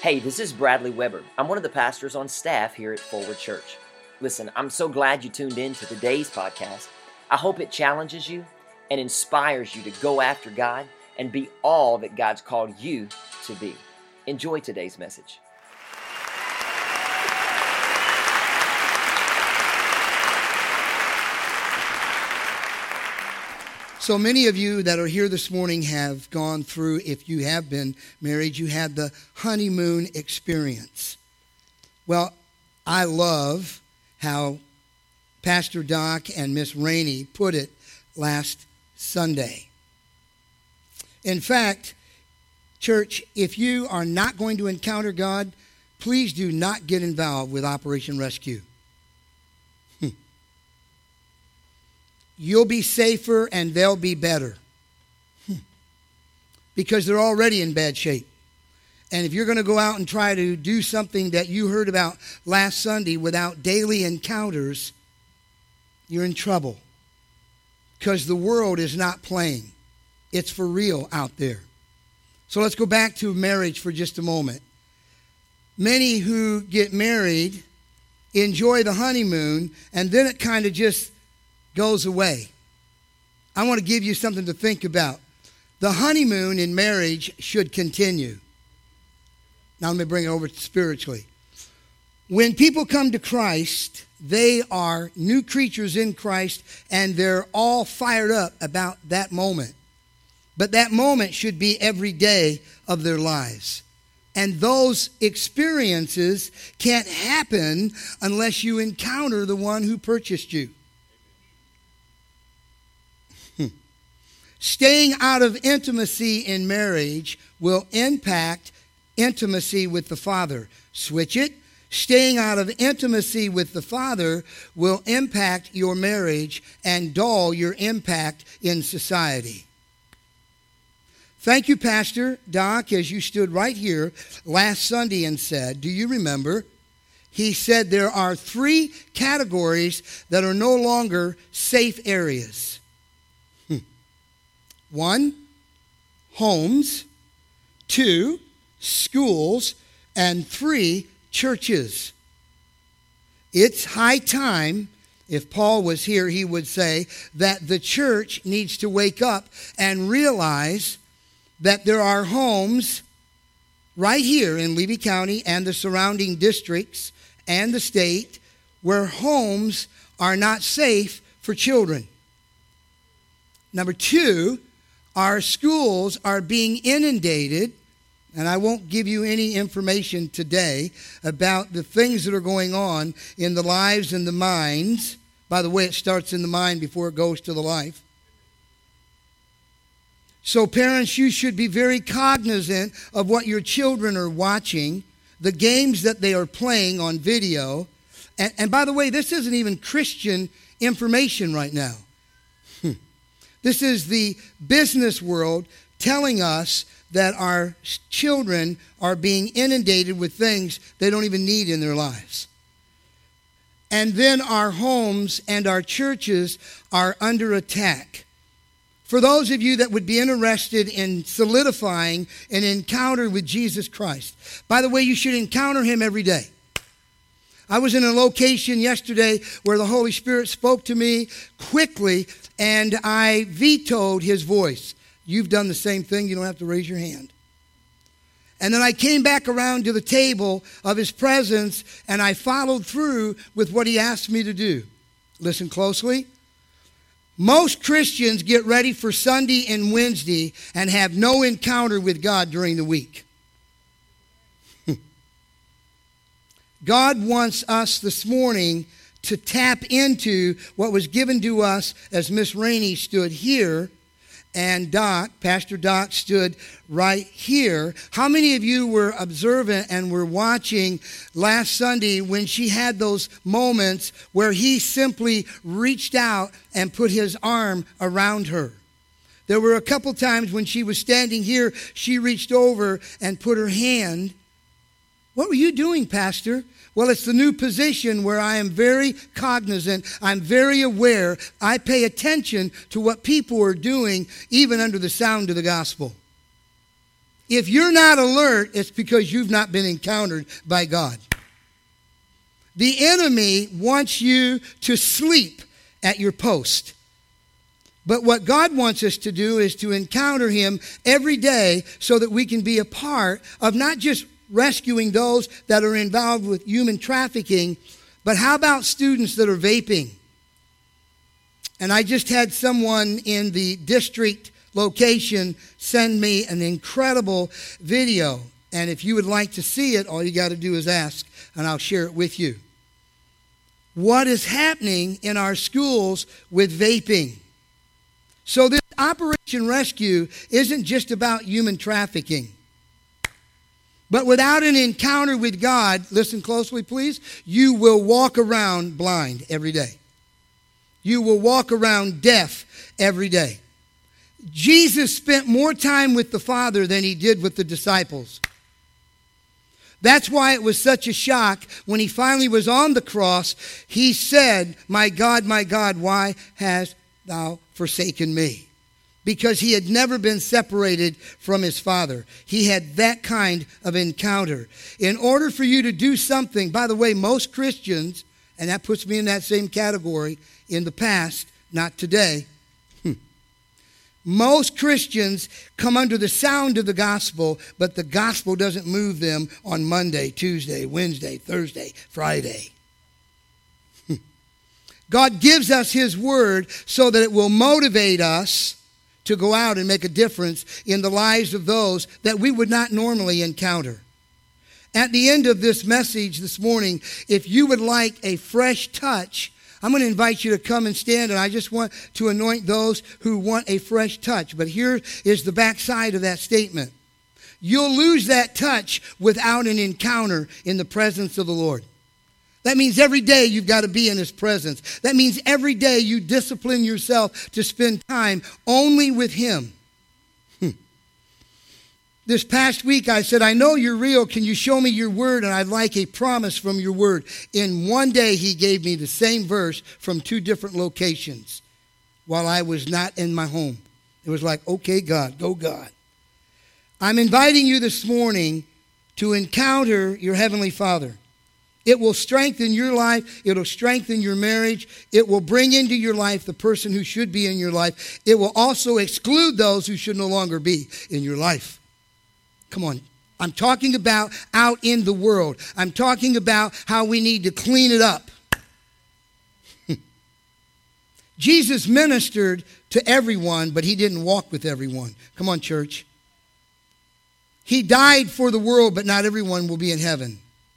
Hey, this is Bradley Weber. I'm one of the pastors on staff here at Forward Church. Listen, I'm so glad you tuned in to today's podcast. I hope it challenges you and inspires you to go after God and be all that God's called you to be. Enjoy today's message. So many of you that are here this morning have gone through, if you have been married, you had the honeymoon experience. Well, I love how Pastor Doc and Miss Rainey put it last Sunday. In fact, church, if you are not going to encounter God, please do not get involved with Operation Rescue. You'll be safer and they'll be better. Because they're already in bad shape. And if you're going to go out and try to do something that you heard about last Sunday without daily encounters, you're in trouble. Because the world is not playing. It's for real out there. So let's go back to marriage for just a moment. Many who get married enjoy the honeymoon, and then it kind of just goes away. I want to give you something to think about. The honeymoon in marriage should continue. Now let me bring it over spiritually. When people come to Christ, they are new creatures in Christ, and they're all fired up about that moment. But that moment should be every day of their lives. And those experiences can't happen unless you encounter the one who purchased you. Staying out of intimacy in marriage will impact intimacy with the Father. Switch it. Staying out of intimacy with the Father will impact your marriage and dull your impact in society. Thank you, Pastor Doc, as you stood right here last Sunday and said, do you remember? He said there are 3 categories that are no longer safe areas. 1, homes. 2, schools. And 3, churches. It's high time, if Paul was here, he would say, that the church needs to wake up and realize that there are homes right here in Levy County and the surrounding districts and the state where homes are not safe for children. Number 2, our schools are being inundated, and I won't give you any information today about the things that are going on in the lives and the minds. By the way, it starts in the mind before it goes to the life. So parents, you should be very cognizant of what your children are watching, the games that they are playing on video. And by the way, this isn't even Christian information right now. This is the business world telling us that our children are being inundated with things they don't even need in their lives. And then our homes and our churches are under attack. For those of you that would be interested in solidifying an encounter with Jesus Christ, by the way, you should encounter him every day. I was in a location yesterday where the Holy Spirit spoke to me quickly, and I vetoed his voice. You've done the same thing. You don't have to raise your hand. And then I came back around to the table of his presence, and I followed through with what he asked me to do. Listen closely. Most Christians get ready for Sunday and Wednesday and have no encounter with God during the week. God wants us this morning to tap into what was given to us as Miss Rainey stood here and Pastor Doc stood right here. How many of you were observant and were watching last Sunday when she had those moments where he simply reached out and put his arm around her? There were a couple times when she was standing here, she reached over and put her hand. What were you doing, Pastor? Well, it's the new position where I am very cognizant. I'm very aware. I pay attention to what people are doing, even under the sound of the gospel. If you're not alert, it's because you've not been encountered by God. The enemy wants you to sleep at your post. But what God wants us to do is to encounter him every day so that we can be a part of not just rescuing those that are involved with human trafficking, but how about students that are vaping? And I just had someone in the district location send me an incredible video. And if you would like to see it, all you got to do is ask, and I'll share it with you. What is happening in our schools with vaping? So this Operation Rescue isn't just about human trafficking. But without an encounter with God, listen closely please, you will walk around blind every day. You will walk around deaf every day. Jesus spent more time with the Father than he did with the disciples. That's why it was such a shock when he finally was on the cross. He said, my God, why hast thou forsaken me? Because he had never been separated from his Father. He had that kind of encounter. In order for you to do something, by the way, most Christians, and that puts me in that same category, in the past, not today, most Christians come under the sound of the gospel, but the gospel doesn't move them on Monday, Tuesday, Wednesday, Thursday, Friday. God gives us his word so that it will motivate us to go out and make a difference in the lives of those that we would not normally encounter. At the end of this message this morning, if you would like a fresh touch, I'm going to invite you to come and stand, and I just want to anoint those who want a fresh touch. But here is the backside of that statement. You'll lose that touch without an encounter in the presence of the Lord. That means every day you've got to be in his presence. That means every day you discipline yourself to spend time only with him. This past week I said, I know you're real. Can you show me your word? And I'd like a promise from your word. In one day he gave me the same verse from two different locations while I was not in my home. It was like, okay, God, go God. I'm inviting you this morning to encounter your Heavenly Father. It will strengthen your life. It'll strengthen your marriage. It will bring into your life the person who should be in your life. It will also exclude those who should no longer be in your life. Come on. I'm talking about out in the world. I'm talking about how we need to clean it up. Jesus ministered to everyone, but he didn't walk with everyone. Come on, church. He died for the world, but not everyone will be in heaven.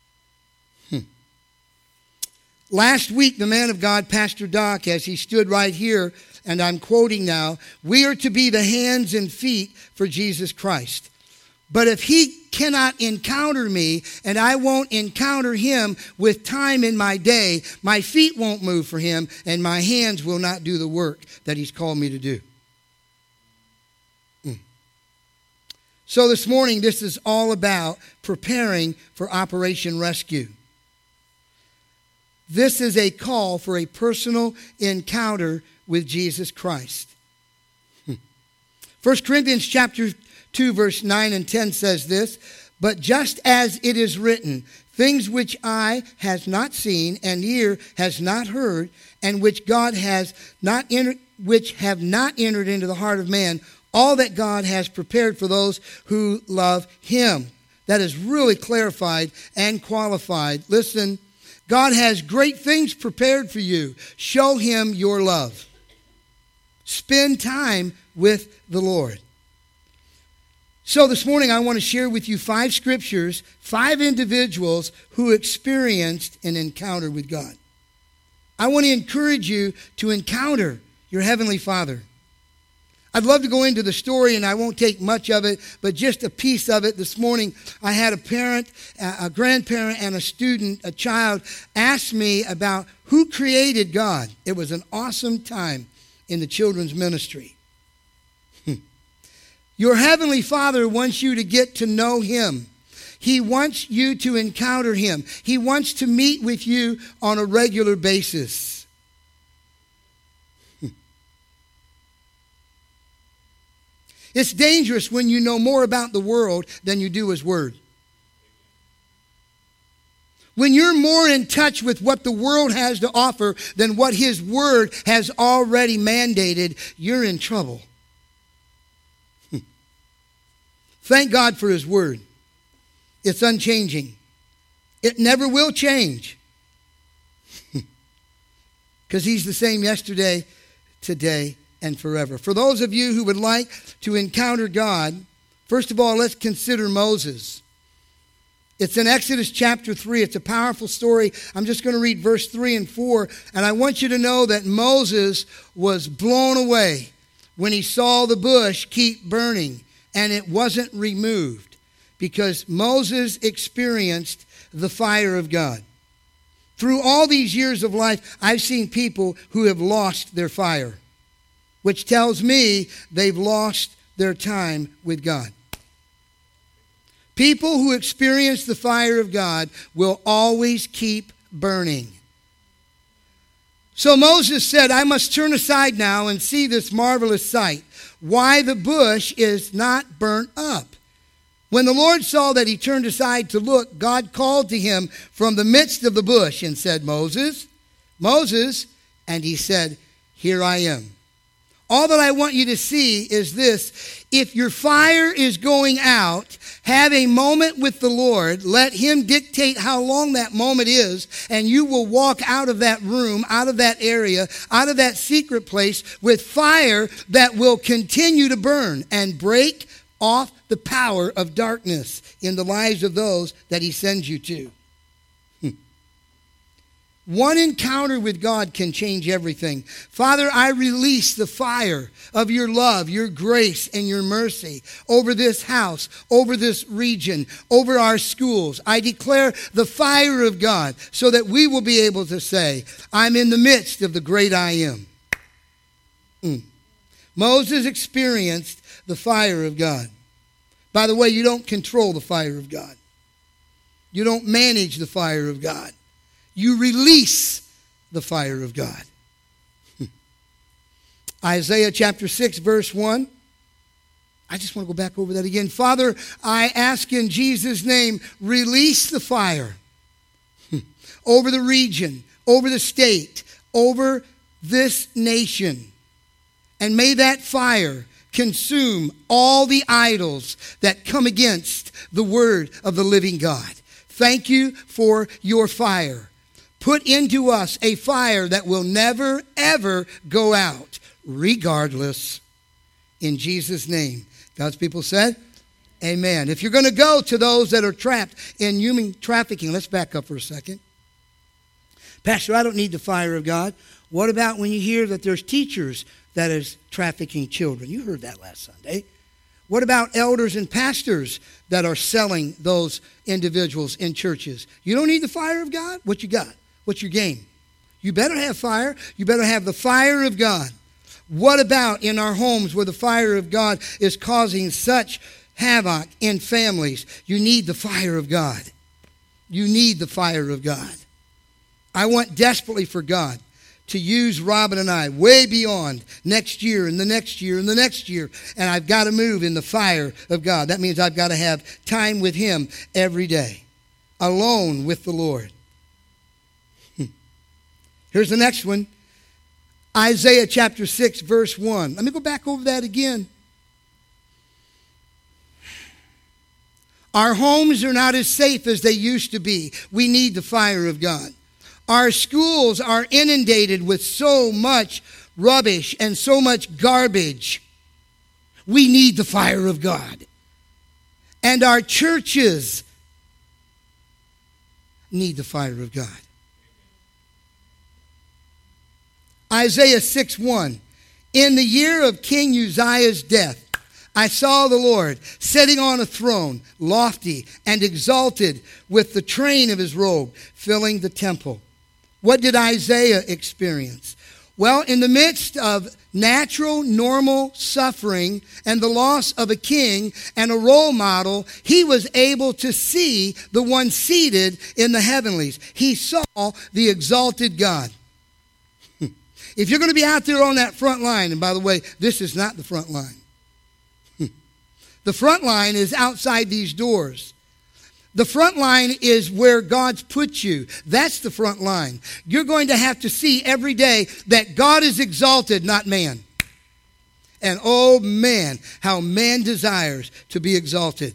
Last week, the man of God, Pastor Doc, as he stood right here, and I'm quoting now, we are to be the hands and feet for Jesus Christ. But if he cannot encounter me and I won't encounter him with time in my day, my feet won't move for him and my hands will not do the work that he's called me to do. So this morning, this is all about preparing for Operation Rescue. This is a call for a personal encounter with Jesus Christ. 1 Corinthians chapter 2, verse 9 and 10 says this, but just as it is written, things which eye has not seen and ear has not heard, and which God has not entered, which have not entered into the heart of man, all that God has prepared for those who love him. That is really clarified and qualified. Listen, God has great things prepared for you. Show him your love. Spend time with the Lord. So this morning I want to share with you 5 scriptures, 5 individuals who experienced an encounter with God. I want to encourage you to encounter your Heavenly Father. I'd love to go into the story, and I won't take much of it, but just a piece of it. This morning, I had a parent, a grandparent, and a student, a child, ask me about who created God. It was an awesome time in the children's ministry. Your Heavenly Father wants you to get to know him. He wants you to encounter him. He wants to meet with you on a regular basis. It's dangerous when you know more about the world than you do His Word. When you're more in touch with what the world has to offer than what His Word has already mandated, you're in trouble. Thank God for His Word. It's unchanging. It never will change. Because He's the same yesterday, today, and forever. For those of you who would like to encounter God, first of all, let's consider Moses. It's in Exodus chapter 3. It's a powerful story. I'm just going to read verse 3 and 4. And I want you to know that Moses was blown away when he saw the bush keep burning and it wasn't removed, because Moses experienced the fire of God. Through all these years of life, I've seen people who have lost their fire, which tells me they've lost their time with God. People who experience the fire of God will always keep burning. So Moses said, I must turn aside now and see this marvelous sight, why the bush is not burnt up. When the Lord saw that he turned aside to look, God called to him from the midst of the bush and said, Moses, Moses. And he said, here I am. All that I want you to see is this. If your fire is going out, have a moment with the Lord. Let Him dictate how long that moment is, and you will walk out of that room, out of that area, out of that secret place with fire that will continue to burn and break off the power of darkness in the lives of those that He sends you to. One encounter with God can change everything. Father, I release the fire of your love, your grace, and your mercy over this house, over this region, over our schools. I declare the fire of God so that we will be able to say, I'm in the midst of the great I am. Moses experienced the fire of God. By the way, you don't control the fire of God. You don't manage the fire of God. You release the fire of God. Isaiah chapter 6, verse 1. I just want to go back over that again. Father, I ask in Jesus' name, release the fire over the region, over the state, over this nation. And may that fire consume all the idols that come against the word of the living God. Thank you for your fire. Put into us a fire that will never, ever go out, regardless. In Jesus' name. God's people said, amen. If you're going to go to those that are trapped in human trafficking, let's back up for a second. Pastor, I don't need the fire of God. What about when you hear that there's teachers that is trafficking children? You heard that last Sunday. What about elders and pastors that are selling those individuals in churches? You don't need the fire of God? What you got? What's your game? You better have fire. You better have the fire of God. What about in our homes where the fire of God is causing such havoc in families? You need the fire of God. You need the fire of God. I want desperately for God to use Robin and I way beyond next year and the next year and the next year. And I've got to move in the fire of God. That means I've got to have time with Him every day, alone with the Lord. Here's the next one. Isaiah chapter 6, verse 1. Let me go back over that again. Our homes are not as safe as they used to be. We need the fire of God. Our schools are inundated with so much rubbish and so much garbage. We need the fire of God. And our churches need the fire of God. Isaiah 6:1. In the year of King Uzziah's death, I saw the Lord sitting on a throne, lofty and exalted, with the train of his robe filling the temple. What did Isaiah experience? Well, in the midst of natural, normal suffering and the loss of a king and a role model, he was able to see the one seated in the heavenlies. He saw the exalted God. If you're going to be out there on that front line, and by the way, this is not the front line. The front line is outside these doors. The front line is where God's put you. That's the front line. You're going to have to see every day that God is exalted, not man. And oh man, how man desires to be exalted.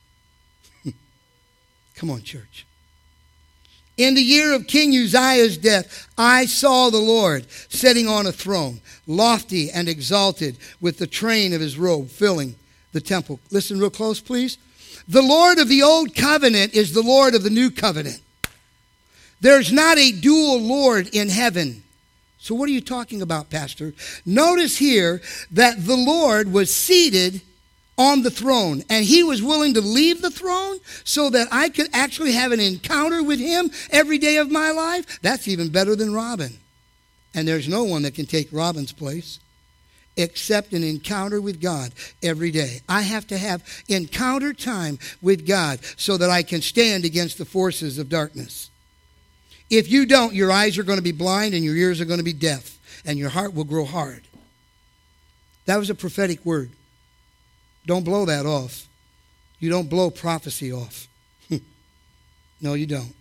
Come on, church. In the year of King Uzziah's death, I saw the Lord sitting on a throne, lofty and exalted, with the train of his robe filling the temple. Listen real close, please. The Lord of the old covenant is the Lord of the new covenant. There's not a dual Lord in heaven. So what are you talking about, Pastor? Notice here that the Lord was seated on the throne, and he was willing to leave the throne so that I could actually have an encounter with him every day of my life. That's even better than Robin. And there's no one that can take Robin's place except an encounter with God every day. I have to have encounter time with God so that I can stand against the forces of darkness. If you don't, your eyes are going to be blind and your ears are going to be deaf and your heart will grow hard. That was a prophetic word. Don't blow that off. You don't blow prophecy off. No, you don't.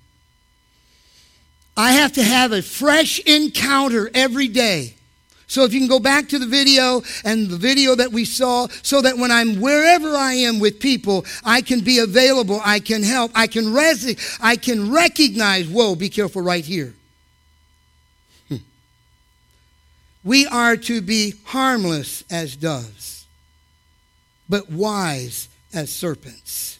I have to have a fresh encounter every day. So if you can go back to the video and the video that we saw, so that when I'm wherever I am with people, I can be available, I can help, I can recognize, whoa, be careful right here. We are to be harmless as doves, but wise as serpents.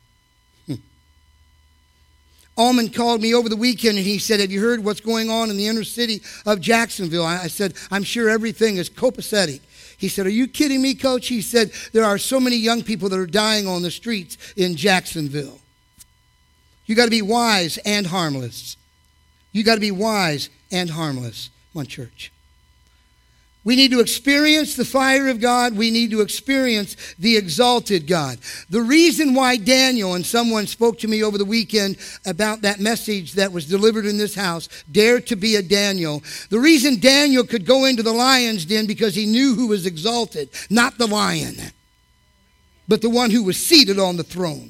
Allman called me over the weekend and he said, have you heard what's going on in the inner city of Jacksonville? I said, I'm sure everything is copacetic. He said, are you kidding me, Coach? He said, there are so many young people that are dying on the streets in Jacksonville. You got to be wise and harmless. You got to be wise and harmless. Come on, church. We need to experience the fire of God. We need to experience the exalted God. The reason why Daniel, and someone spoke to me over the weekend about that message that was delivered in this house, Dare to be a Daniel. The reason Daniel could go into the lion's den because he knew who was exalted, not the lion, but the one who was seated on the throne.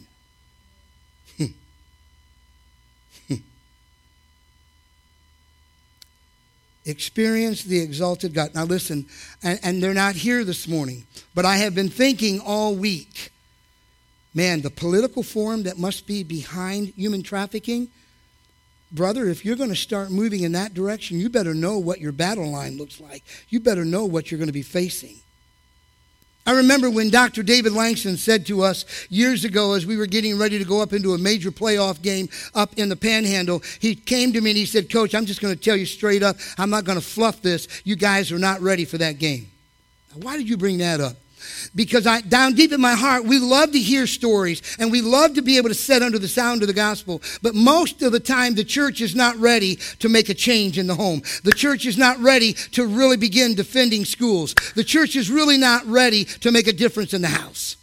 Experience the exalted God. Now listen, and they're not here this morning, but I have been thinking all week, man, the political form that must be behind human trafficking, brother, if you're going to start moving in that direction, you better know what your battle line looks like. You better know what you're going to be facing. I remember when Dr. David Langston said to us years ago as we were getting ready to go up into a major playoff game up in the Panhandle, he came to me and he said, Coach, I'm just going to tell you straight up, I'm not going to fluff this. You guys are not ready for that game. Now, why did you bring that up? Because down deep in my heart, we love to hear stories and we love to be able to sit under the sound of the gospel. But most of the time, the church is not ready to make a change in the home. The church is not ready to really begin defending schools. The church is really not ready to make a difference in the house.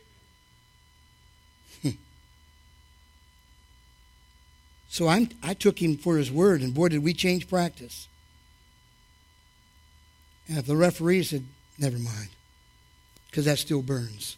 So I took him for his word, and boy, did we change practice. And if the referee said, never mind, because that still burns.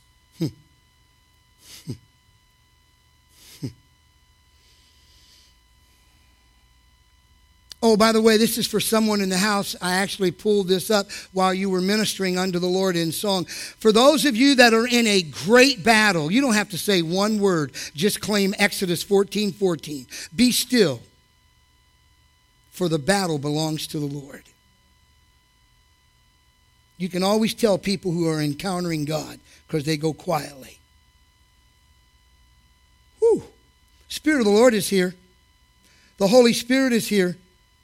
Oh, by the way, this is for someone in the house. I actually pulled this up while you were ministering unto the Lord in song. For those of you that are in a great battle, you don't have to say one word. Just claim Exodus 14:14. Be still, for the battle belongs to the Lord. You can always tell people who are encountering God because they go quietly. Whew. Spirit of the Lord is here. The Holy Spirit is here.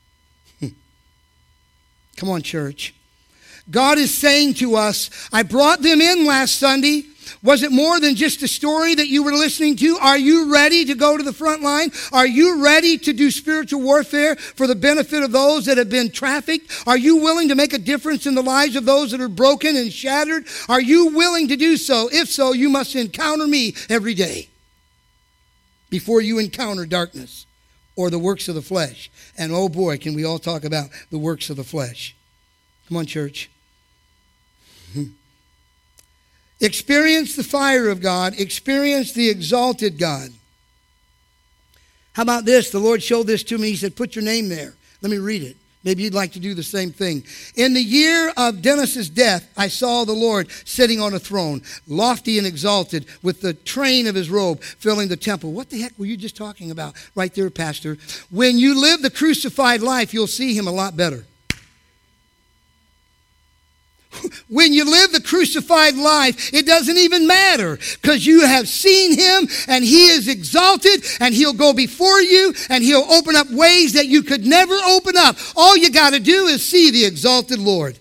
Come on, church. God is saying to us, I brought them in last Sunday. Was it more than just a story that you were listening to? Are you ready to go to the front line? Are you ready to do spiritual warfare for the benefit of those that have been trafficked? Are you willing to make a difference in the lives of those that are broken and shattered? Are you willing to do so? If so, you must encounter me every day before you encounter darkness or the works of the flesh. And oh boy, can we all talk about the works of the flesh. Come on, church. Experience the fire of God. Experience the exalted God. How about this? The Lord showed this to me. He said, put your name there. Let me read it. Maybe you'd like to do the same thing. In the year of Dennis's death, I saw the Lord sitting on a throne, lofty and exalted, with the train of his robe filling the temple. What the heck were you just talking about right there, Pastor? When you live the crucified life, you'll see him a lot better. When you live the crucified life, it doesn't even matter, because you have seen him and he is exalted and he'll go before you and he'll open up ways that you could never open up. All you got to do is see the exalted Lord.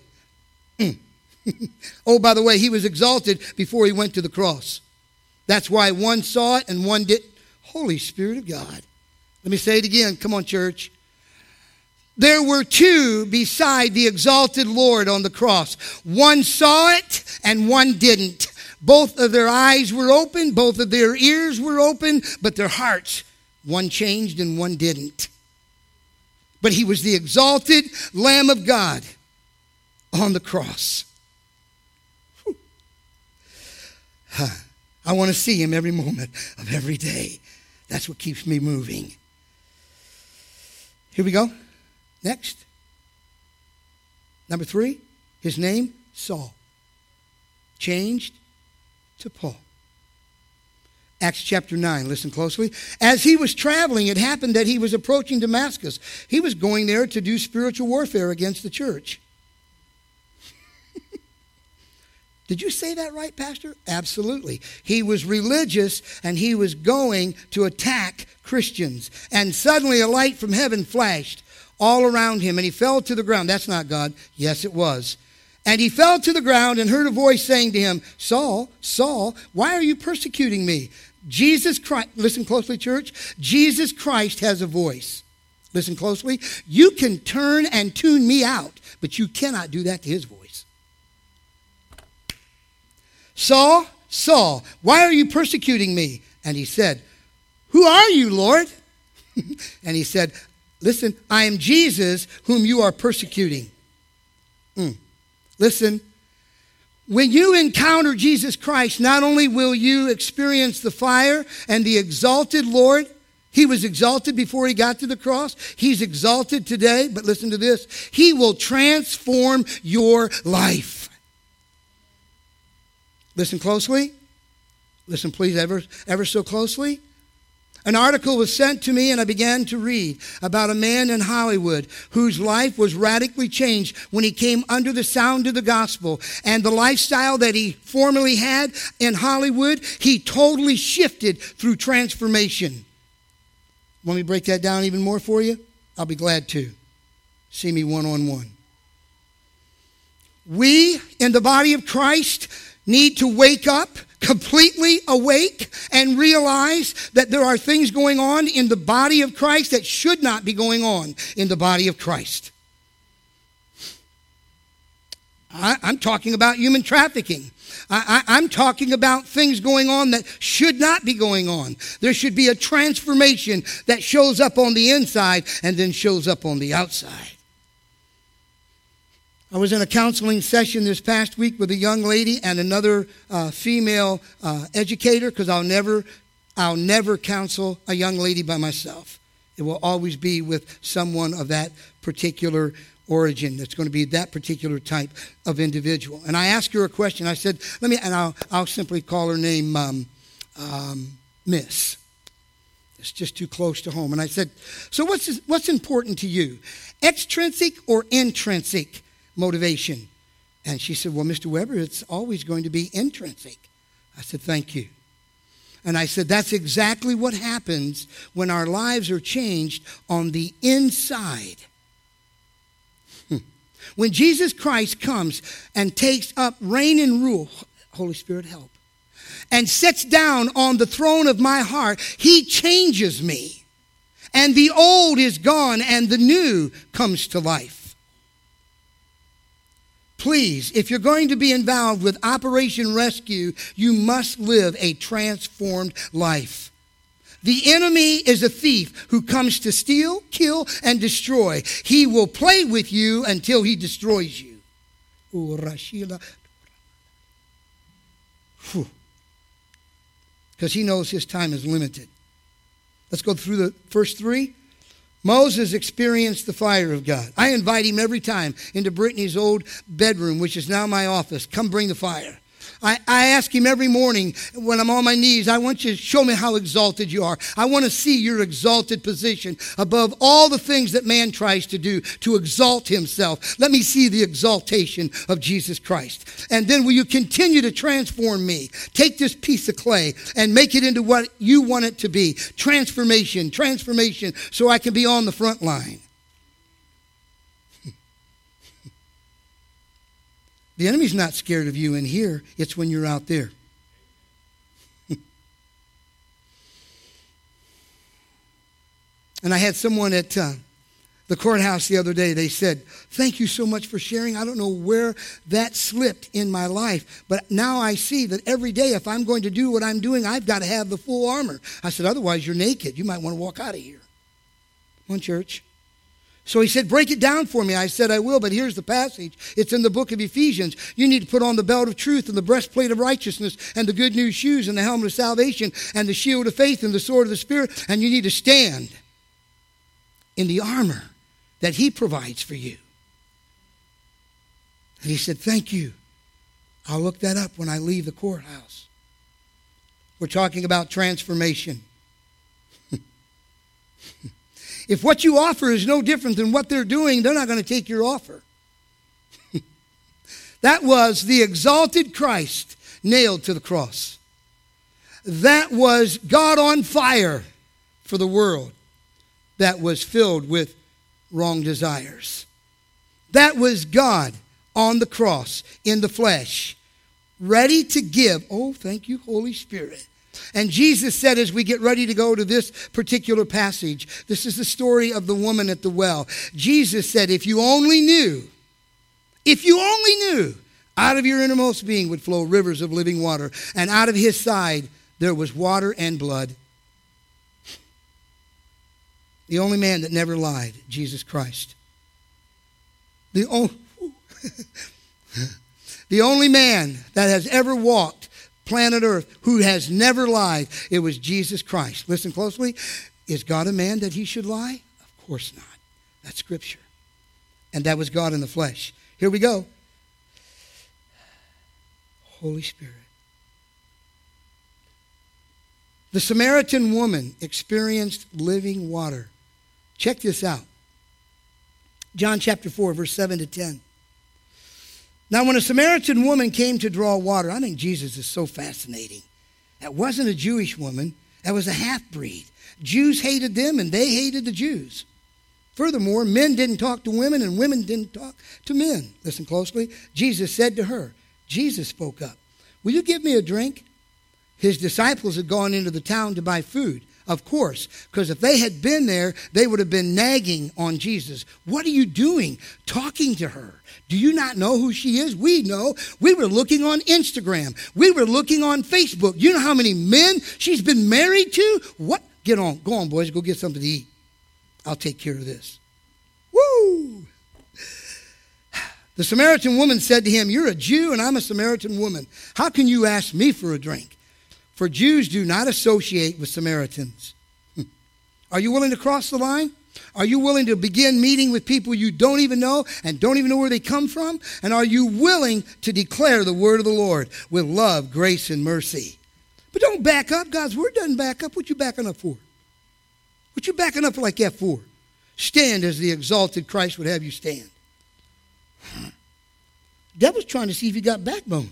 Oh, by the way, he was exalted before he went to the cross. That's why one saw it and one didn't. Holy Spirit of God. Let me say it again. Come on, church. There were two beside the exalted Lord on the cross. One saw it and one didn't. Both of their eyes were open, both of their ears were open, but their hearts, one changed and one didn't. But he was the exalted Lamb of God on the cross. I want to see him every moment of every day. That's what keeps me moving. Here we go. Next. Number 3, his name, Saul. Changed to Paul. Acts chapter 9, listen closely. As he was traveling, it happened that he was approaching Damascus. He was going there to do spiritual warfare against the church. Did you say that right, Pastor? Absolutely. He was religious and he was going to attack Christians. And suddenly a light from heaven flashed all around him, and he fell to the ground. That's not God. Yes, it was. And he fell to the ground and heard a voice saying to him, Saul, Saul, why are you persecuting me? Jesus Christ, listen closely, church. Jesus Christ has a voice. Listen closely. You can turn and tune me out, but you cannot do that to his voice. Saul, Saul, why are you persecuting me? And he said, who are you, Lord? And he said, listen, I am Jesus whom you are persecuting. Listen, when you encounter Jesus Christ, not only will you experience the fire and the exalted Lord, he was exalted before he got to the cross. He's exalted today, but listen to this. He will transform your life. Listen closely. Listen, please, ever so closely. An article was sent to me and I began to read about a man in Hollywood whose life was radically changed when he came under the sound of the gospel. And the lifestyle that he formerly had in Hollywood, he totally shifted through transformation. Want me to break that down even more for you? I'll be glad to. See me one-on-one. We in the body of Christ need to wake up, completely awake, and realize that there are things going on in the body of Christ that should not be going on in the body of Christ. I'm talking about human trafficking. I'm talking about things going on that should not be going on. There should be a transformation that shows up on the inside and then shows up on the outside. I was in a counseling session this past week with a young lady and another female educator, because I'll never counsel a young lady by myself. It will always be with someone of that particular origin. It's going to be that particular type of individual. And I asked her a question. I said, I'll simply call her name Miss. It's just too close to home. And I said, so what's important to you? Extrinsic or intrinsic motivation? And she said, well, Mr. Weber, it's always going to be intrinsic. I said, thank you. And I said, that's exactly what happens when our lives are changed on the inside. When Jesus Christ comes and takes up reign and rule, Holy Spirit help, and sits down on the throne of my heart, he changes me. And the old is gone and the new comes to life. Please, if you're going to be involved with Operation Rescue, you must live a transformed life. The enemy is a thief who comes to steal, kill, and destroy. He will play with you until he destroys you. Because he knows his time is limited. Let's go through the first three. Moses experienced the fire of God. I invite him every time into Brittany's old bedroom, which is now my office. Come bring the fire. I ask him every morning when I'm on my knees, I want you to show me how exalted you are. I want to see your exalted position above all the things that man tries to do to exalt himself. Let me see the exaltation of Jesus Christ. And then will you continue to transform me? Take this piece of clay and make it into what you want it to be. Transformation, so I can be on the front line. The enemy's not scared of you in here. It's when you're out there. And I had someone at the courthouse the other day. They said, thank you so much for sharing. I don't know where that slipped in my life, but now I see that every day if I'm going to do what I'm doing, I've got to have the full armor. I said, otherwise you're naked. You might want to walk out of here. Come on, church. So he said, break it down for me. I said, I will, but here's the passage. It's in the book of Ephesians. You need to put on the belt of truth and the breastplate of righteousness and the good news shoes and the helmet of salvation and the shield of faith and the sword of the Spirit. And you need to stand in the armor that he provides for you. And he said, thank you. I'll look that up when I leave the courthouse. We're talking about transformation. If what you offer is no different than what they're doing, they're not going to take your offer. That was the exalted Christ nailed to the cross. That was God on fire for the world that was filled with wrong desires. That was God on the cross in the flesh, ready to give. Oh, thank you, Holy Spirit. And Jesus said, as we get ready to go to this particular passage, this is the story of the woman at the well. Jesus said, if you only knew, out of your innermost being would flow rivers of living water, and out of his side there was water and blood. The only man that never lied, Jesus Christ. The only man that has ever walked planet Earth who has never lied, it was Jesus Christ. Listen closely. Is God a man that he should lie? Of course not. That's Scripture. And that was God in the flesh. Here we go. Holy Spirit. The Samaritan woman experienced living water. Check this out. John chapter 4, verse 7 to 10. Now, when a Samaritan woman came to draw water, I think Jesus is so fascinating. That wasn't a Jewish woman. That was a half-breed. Jews hated them, and they hated the Jews. Furthermore, men didn't talk to women, and women didn't talk to men. Listen closely. Jesus said to her, Jesus spoke up, will you give me a drink? His disciples had gone into the town to buy food. Of course, because if they had been there, they would have been nagging on Jesus. What are you doing? Talking to her. Do you not know who she is? We know. We were looking on Instagram. We were looking on Facebook. You know how many men she's been married to? What? Get on. Go on, boys. Go get something to eat. I'll take care of this. Woo! The Samaritan woman said to him, you're a Jew and I'm a Samaritan woman. How can you ask me for a drink? For Jews do not associate with Samaritans. Are you willing to cross the line? Are you willing to begin meeting with people you don't even know and don't even know where they come from? And are you willing to declare the word of the Lord with love, grace, and mercy? But don't back up. God's word doesn't back up. What you backing up for? What you backing up like that for? Stand as the exalted Christ would have you stand. Devil's trying to see if you got backbone.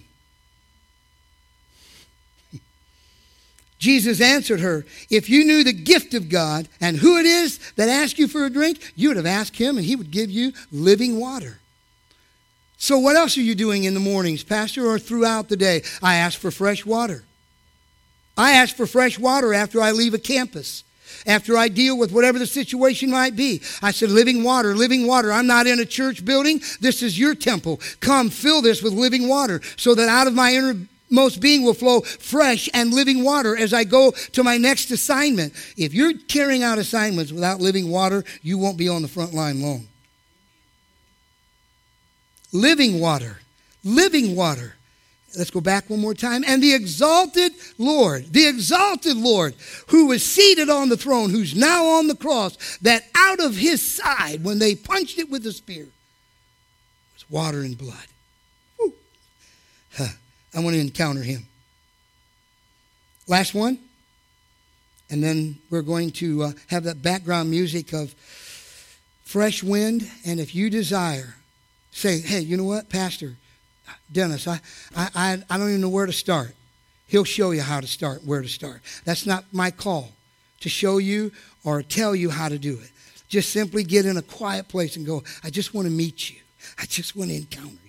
Jesus answered her, if you knew the gift of God and who it is that asked you for a drink, you would have asked him and he would give you living water. So what else are you doing in the mornings, Pastor, or throughout the day? I ask for fresh water. I ask for fresh water after I leave a campus, after I deal with whatever the situation might be. I said, living water, living water. I'm not in a church building. This is your temple. Come fill this with living water so that out of my innermost being will flow fresh and living water as I go to my next assignment. If you're carrying out assignments without living water, you won't be on the front line long. Living water. Living water. Let's go back one more time. And the exalted Lord, who was seated on the throne, who's now on the cross, that out of his side, when they punched it with a spear, was water and blood. Woo. I want to encounter him. Last one. And then we're going to have that background music of fresh wind. And if you desire, say, hey, you know what, Pastor Dennis, I don't even know where to start. He'll show you how to start, where to start. That's not my call to show you or tell you how to do it. Just simply get in a quiet place and go, I just want to meet you. I just want to encounter you.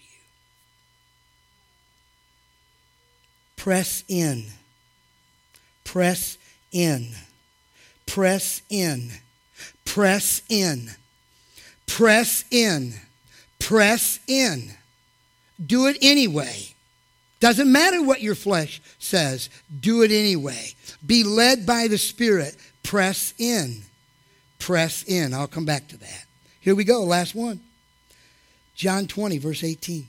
Press in. Press in. Press in. Press in. Press in. Press in. Do it anyway. Doesn't matter what your flesh says. Do it anyway. Be led by the Spirit. Press in. Press in. I'll come back to that. Here we go. Last one. John 20, verse 18.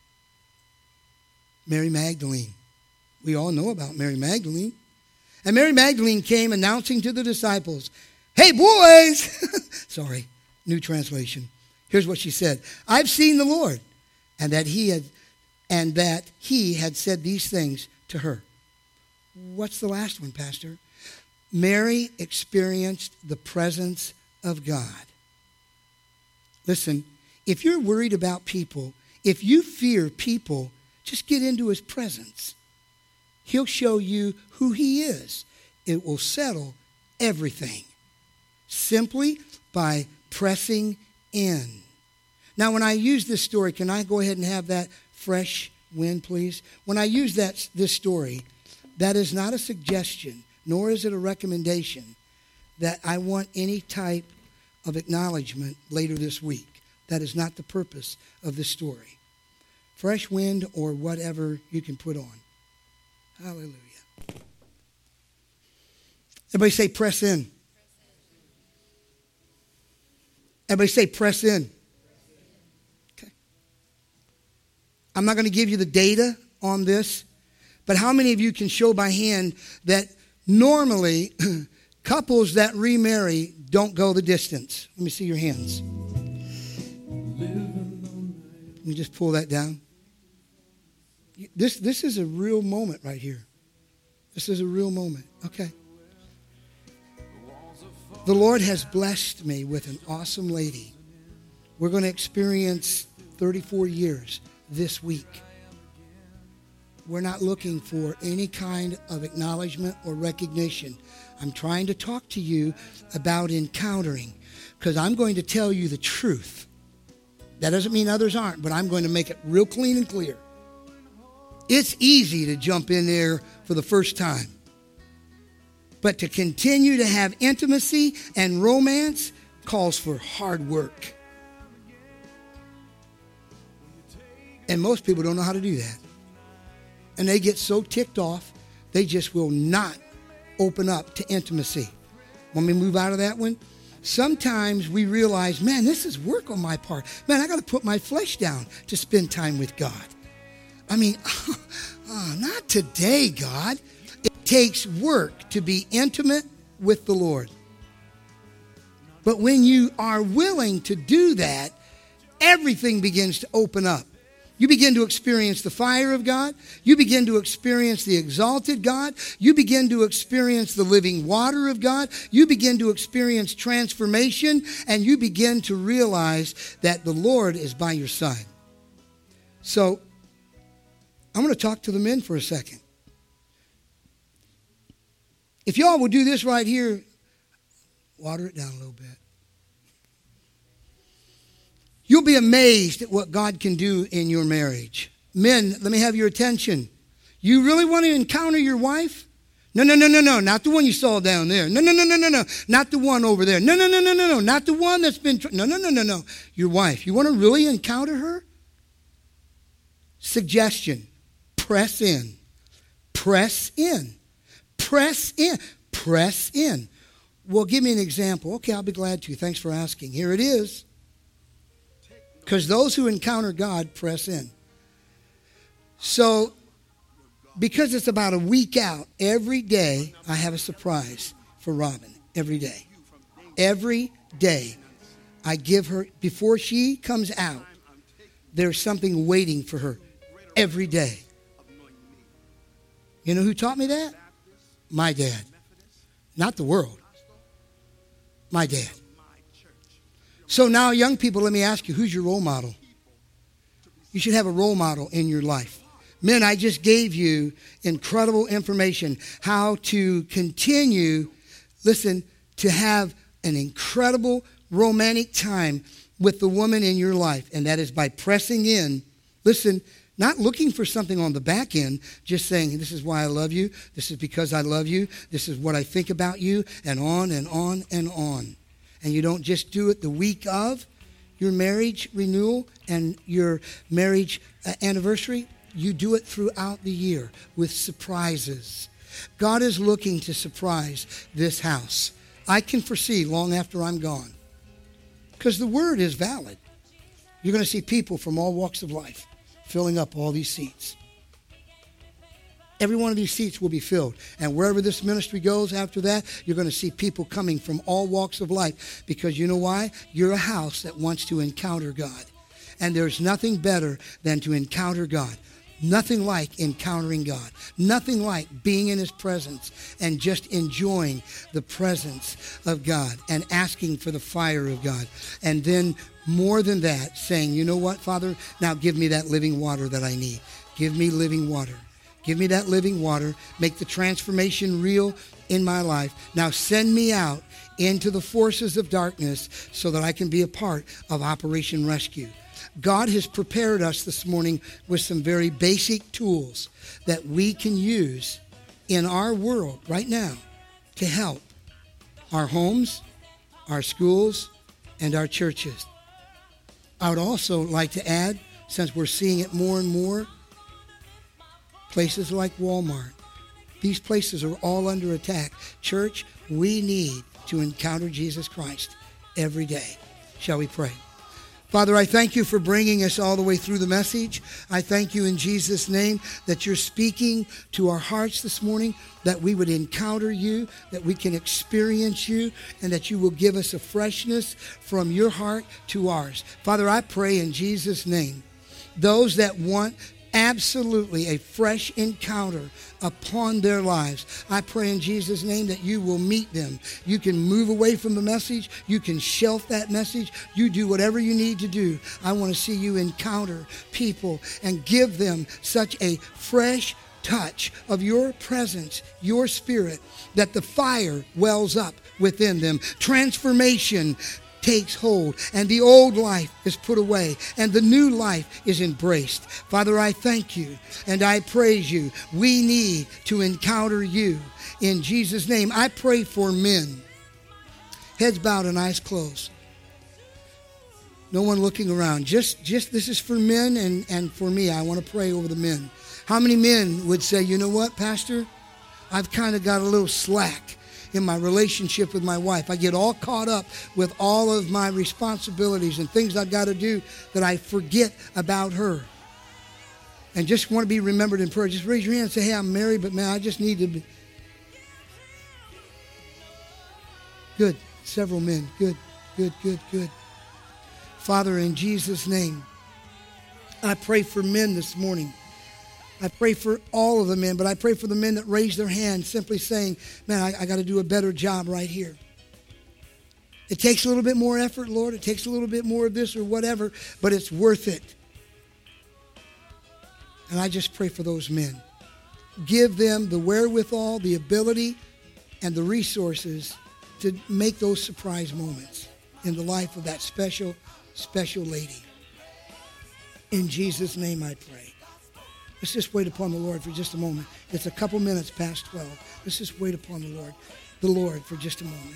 Mary Magdalene. We all know about Mary Magdalene. And Mary Magdalene came announcing to the disciples, hey, boys. Sorry, new translation. Here's what she said. I've seen the Lord, and that he had said these things to her. What's the last one, Pastor? Mary experienced the presence of God. Listen, if you're worried about people, if you fear people, just get into his presence. He'll show you who he is. It will settle everything simply by pressing in. Now, when I use this story, can I go ahead and have that fresh wind, please? When I use this story, that is not a suggestion, nor is it a recommendation that I want any type of acknowledgement later this week. That is not the purpose of this story. Fresh wind or whatever you can put on. Hallelujah. Everybody say press in. Everybody say press in. Okay. I'm not going to give you the data on this, but how many of you can show by hand that normally couples that remarry don't go the distance? Let me see your hands. Let me just pull that down. This is a real moment right here. This is a real moment. Okay. The Lord has blessed me with an awesome lady. We're going to experience 34 years this week. We're not looking for any kind of acknowledgement or recognition. I'm trying to talk to you about encountering, because I'm going to tell you the truth. That doesn't mean others aren't, but I'm going to make it real clean and clear. It's easy to jump in there for the first time. But to continue to have intimacy and romance calls for hard work. And most people don't know how to do that. And they get so ticked off, they just will not open up to intimacy. Want me to move out of that one? Sometimes we realize, man, this is work on my part. Man, I got to put my flesh down to spend time with God. I mean, not today, God. It takes work to be intimate with the Lord. But when you are willing to do that, everything begins to open up. You begin to experience the fire of God. You begin to experience the exalted God. You begin to experience the living water of God. You begin to experience transformation, and you begin to realize that the Lord is by your side. So, I'm going to talk to the men for a second. If y'all will do this right here, water it down a little bit. You'll be amazed at what God can do in your marriage. Men, let me have your attention. You really want to encounter your wife? No, not the one you saw down there. No, not the one over there. No, not the one that's been, no. Your wife. You want to really encounter her? Suggestion. Press in. Press in. Press in. Press in. Well, give me an example. Okay, I'll be glad to. Thanks for asking. Here it is. Because those who encounter God press in. So because it's about a week out, every day I have a surprise for Robin. Every day. Every day I give her, before she comes out, there's something waiting for her. Every day. You know who taught me that? My dad. Not the world. My dad. So now, young people, let me ask you, who's your role model? You should have a role model in your life. Men, I just gave you incredible information how to continue, listen, to have an incredible romantic time with the woman in your life. And that is by pressing in, listen, not looking for something on the back end, just saying, this is why I love you. This is because I love you. This is what I think about you, and on and on and on. And you don't just do it the week of your marriage renewal and your marriage anniversary. You do it throughout the year with surprises. God is looking to surprise this house. I can foresee long after I'm gone, because the word is valid. You're going to see people from all walks of life filling up all these seats. Every one of these seats will be filled. And wherever this ministry goes after that, you're going to see people coming from all walks of life. Because you know why? You're a house that wants to encounter God. And there's nothing better than to encounter God. Nothing like encountering God. Nothing like being in his presence and just enjoying the presence of God and asking for the fire of God. And then more than that, saying, you know what, Father, now give me that living water that I need. Give me living water. Give me that living water. Make the transformation real in my life. Now send me out into the forces of darkness so that I can be a part of Operation Rescue. God has prepared us this morning with some very basic tools that we can use in our world right now to help our homes, our schools, and our churches. I would also like to add, since we're seeing it more and more, places like Walmart. These places are all under attack. Church, we need to encounter Jesus Christ every day. Shall we pray? Father, I thank you for bringing us all the way through the message. I thank you in Jesus' name that you're speaking to our hearts this morning, that we would encounter you, that we can experience you, and that you will give us a freshness from your heart to ours. Father, I pray in Jesus' name, those that want absolutely a fresh encounter upon their lives, I pray in Jesus' name that you will meet them. You can move away from the message. You can shelf that message. You do whatever you need to do. I want to see you encounter people and give them such a fresh touch of your presence, your spirit, that the fire wells up within them. Transformation takes hold, and the old life is put away, and the new life is embraced. Father, I thank you, and I praise you. We need to encounter you. In Jesus' name, I pray for men. Heads bowed and eyes closed. No one looking around. Just this is for men and for me. I want to pray over the men. How many men would say, you know what, Pastor? I've kind of got a little slack in my relationship with my wife. I get all caught up with all of my responsibilities and things I've got to do that I forget about her. And just want to be remembered in prayer. Just raise your hand and say, hey, I'm married, but man, I just need to be. Good. Several men. Good. Father, in Jesus' name, I pray for men this morning. I pray for all of the men, but I pray for the men that raise their hand simply saying, man, I got to do a better job right here. It takes a little bit more effort, Lord. It takes a little bit more of this or whatever, but it's worth it. And I just pray for those men. Give them the wherewithal, the ability, and the resources to make those surprise moments in the life of that special, special lady. In Jesus' name I pray. Let's just wait upon the Lord for just a moment. It's a couple minutes past 12. Let's just wait upon the Lord for just a moment.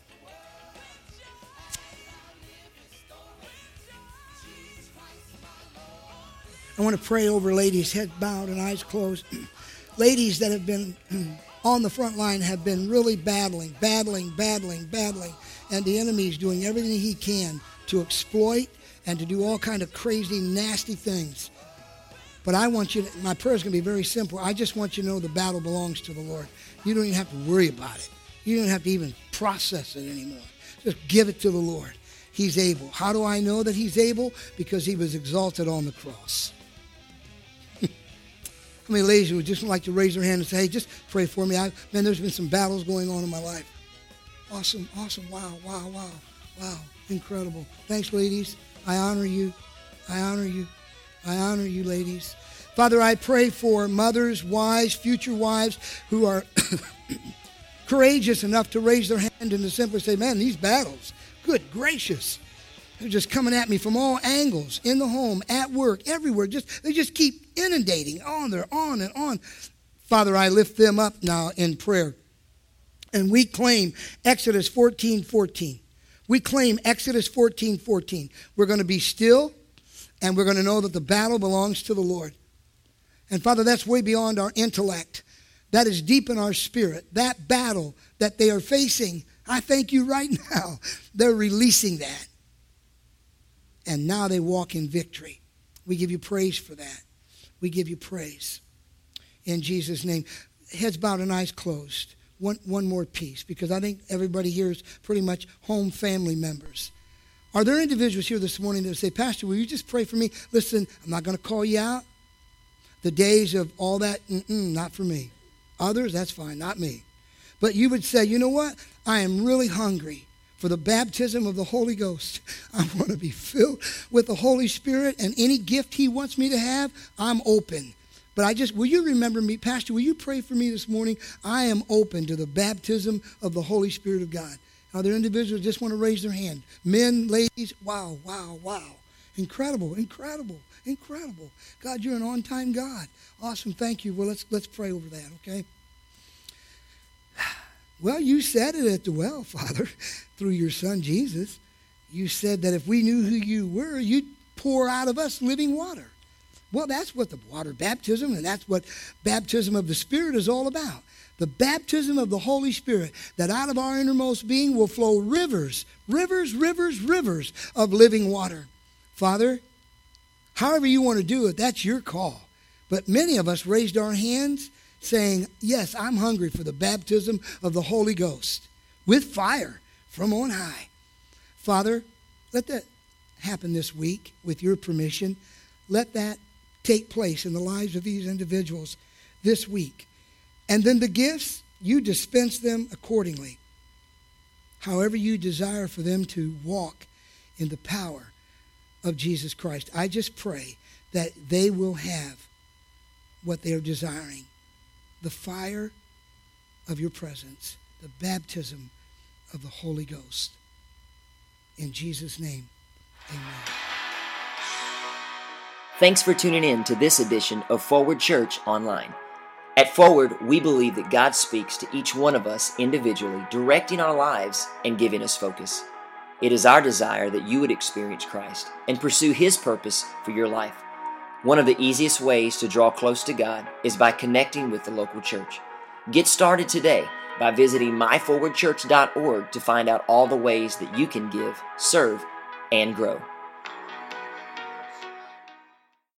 I want to pray over ladies, head bowed and eyes closed. Ladies that have been on the front line have been really battling. And the enemy is doing everything he can to exploit and to do all kind of crazy, nasty things. But I want you to, my prayer is going to be very simple. I just want you to know the battle belongs to the Lord. You don't even have to worry about it. You don't have to even process it anymore. Just give it to the Lord. He's able. How do I know that he's able? Because he was exalted on the cross. How many ladies would just like to raise their hand and say, hey, just pray for me. Man, there's been some battles going on in my life. Awesome, awesome. Wow, wow, wow, wow. Incredible. Thanks, ladies. I honor you. I honor you. I honor you, ladies. Father, I pray for mothers, wives, future wives who are courageous enough to raise their hand and to simply say, man, these battles, good gracious, they're just coming at me from all angles, in the home, at work, everywhere. They just keep inundating on. They're on and on. Father, I lift them up now in prayer. And we claim Exodus 14:14. We claim Exodus 14:14. We're going to be still, and we're going to know that the battle belongs to the Lord. And Father, that's way beyond our intellect. That is deep in our spirit. That battle that they are facing, I thank you right now, they're releasing that. And now they walk in victory. We give you praise for that. We give you praise. In Jesus' name. Heads bowed and eyes closed. One more piece, because I think everybody here is pretty much home family members. Are there individuals here this morning that say, Pastor, will you just pray for me? Listen, I'm not going to call you out. The days of all that, not for me. Others, that's fine, not me. But you would say, you know what? I am really hungry for the baptism of the Holy Ghost. I want to be filled with the Holy Spirit, and any gift he wants me to have, I'm open. But will you remember me? Pastor, will you pray for me this morning? I am open to the baptism of the Holy Spirit of God. Are there individuals who just want to raise their hand? Men, ladies, wow, wow, wow. Incredible, incredible, incredible. God, you're an on-time God. Awesome, thank you. Well, let's pray over that, okay? Well, you said it at the well, Father, through your Son, Jesus. You said that if we knew who you were, you'd pour out of us living water. Well, that's what the water baptism, and that's what baptism of the Spirit is all about. The baptism of the Holy Spirit, that out of our innermost being will flow rivers, rivers, rivers, rivers of living water. Father, however you want to do it, that's your call. But many of us raised our hands saying, yes, I'm hungry for the baptism of the Holy Ghost with fire from on high. Father, let that happen this week with your permission. Let that take place in the lives of these individuals this week. And then the gifts, you dispense them accordingly. However you desire for them to walk in the power of Jesus Christ. I just pray that they will have what they are desiring. The fire of your presence. The baptism of the Holy Ghost. In Jesus' name, amen. Thanks for tuning in to this edition of Forward Church Online. At Forward, we believe that God speaks to each one of us individually, directing our lives and giving us focus. It is our desire that you would experience Christ and pursue His purpose for your life. One of the easiest ways to draw close to God is by connecting with the local church. Get started today by visiting myforwardchurch.org to find out all the ways that you can give, serve, and grow.